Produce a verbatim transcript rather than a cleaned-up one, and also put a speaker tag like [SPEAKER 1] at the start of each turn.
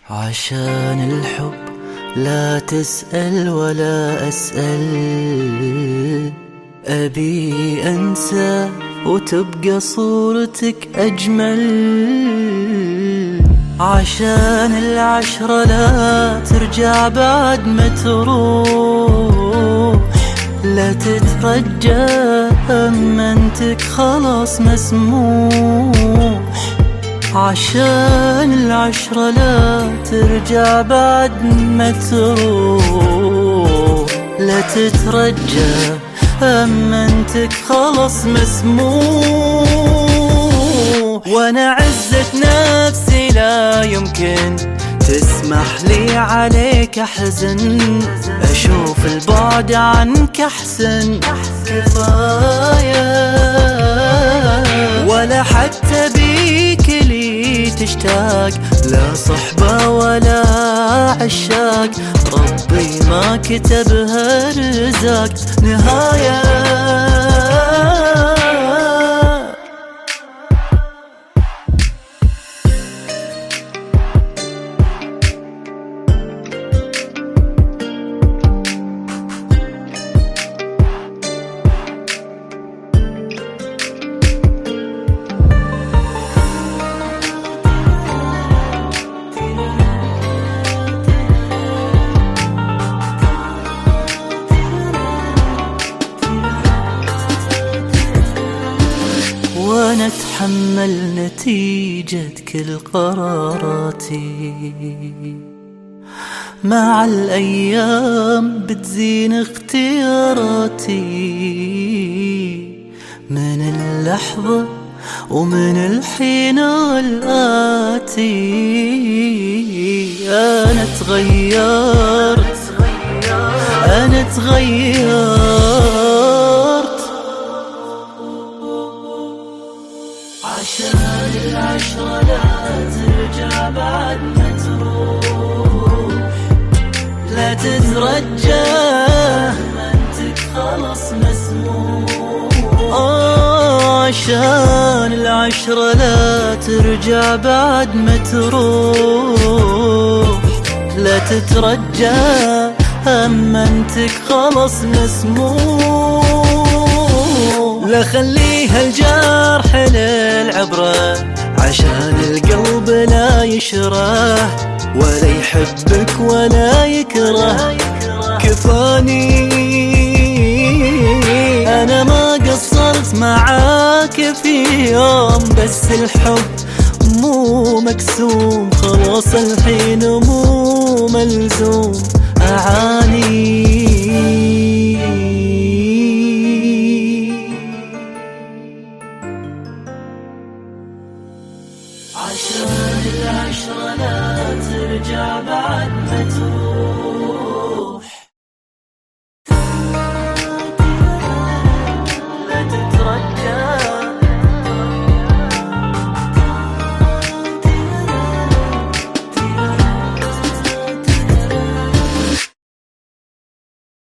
[SPEAKER 1] عشان الحب لا تسأل ولا أسأل، أبي أنسى وتبقى صورتك أجمل. عشان العشرة لا ترجع بعد ما تروح، لا تترجى أمنتك خلاص مسموح. عشان العشرة لا ترجع بعد ما تروح، لا تترجى أمنتك خلاص مسموح. وانا عزة نفسي لا يمكن تسمح لي عليك أحزن، أشوف البعد عنك أحسن كفاية، ولا حتى بيك لي تشتاق، لا صحبة ولا عشاق، ربي ما كتبها رزاق نهاية. وأنا أتحمل نتيجة كل قراراتي، مع الأيام بتزين اختياراتي، من اللحظة ومن الحين الآتي. أنا تغيرت أنا تغيرت عشان العشرة لا ترجع بعد ما تروح، لا تترجى أمنتك خلاص مسموح. آه عشان العشرة لا ترجع بعد ما تروح، لا تترجى أمنتك خلاص مسموح. لا خليها الجرح للعبرة، عشان القلب لا يشره، ولا يحبك ولا يكره كفاني. أنا ما قصرت معاك في يوم، بس الحب مو مقسوم، خلاص الحين مو ملزوم أعاني. عشان العشرة لا ترجع